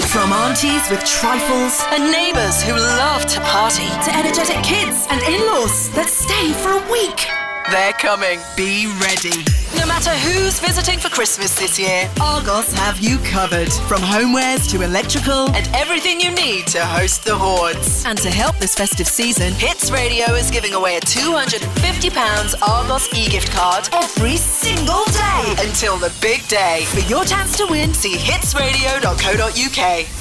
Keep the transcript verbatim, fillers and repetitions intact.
From aunties with trifles and neighbours who love to party to energetic kids and in-laws that stay for a week. They're coming. Be ready. No matter who's visiting for Christmas this year, Argos have you covered. From homewares to electrical and everything you need to host the hordes. And to help this festive season, Hits Radio is giving away a two hundred fifty pounds Argos e-gift card every single day until the big day. For your chance to win, see hits radio dot co dot uk.